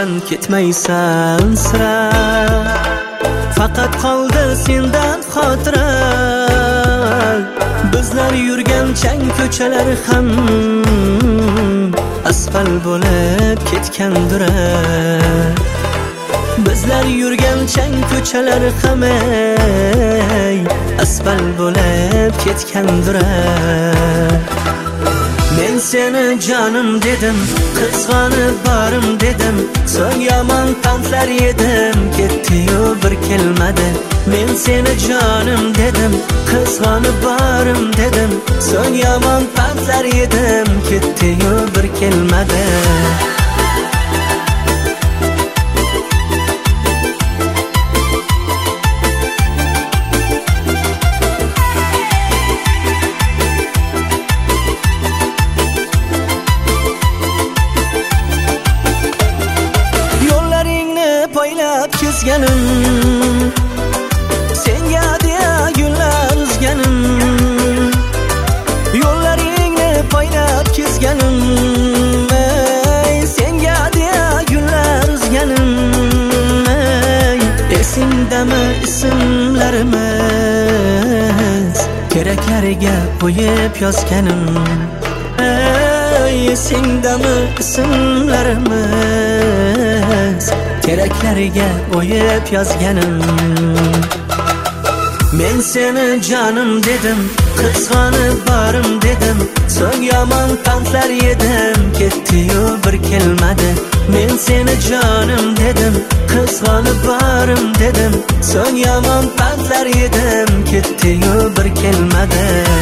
boshimdan ketmaysan sira. Faqat qoldi sendan xotira. Bizlar yurgan chang ko'chalar ham asfal bo'lib ketgandir. Bizlar yurgan chang ko'chalar ham asfal bo'lib ketgandir. Men seni jonim dedim, qizg'onib borim dedim, so'ng yomon pandlar yedim, ketdi-yu bir kelmadi. Men seni jonim dedim, qizg'onib borim dedim, so'ng yomon pandlar yedim, ketdi-yu bir kelmadi. Poylab kezganim, senga deya gullar uzganim. Yo'llaringni poylab kezganim, senga deya gullar uzganim. Esingdami ismlarimiz, keraklariga qo'yib yozganim. Esingdami ismlarimiz, keraklariga qo'yib yozganim. Men seni jonim dedim, qizg'onib borim dedim, so'ng yomon pandlar yedim, ketdi-yu bir kelmadi. Men seni jonim dedim, qizg'onib borim dedim, so'ng yomon pandlar yedim, ketdi-yu bir kelmadi.